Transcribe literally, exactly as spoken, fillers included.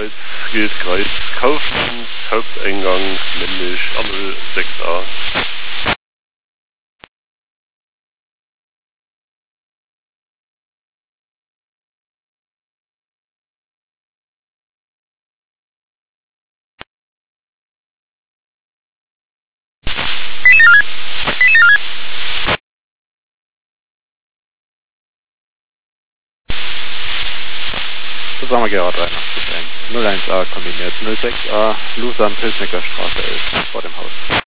Kreuz, gilt Kreuz, Kaufmanns, Haupteingang, männlich, Ammel, sechs a. Zusammen Gerhard dreiundachtzig eins, null eins a kombiniert, null sechs a, Lusam, Pilsnecker Straße elf, vor dem Haus.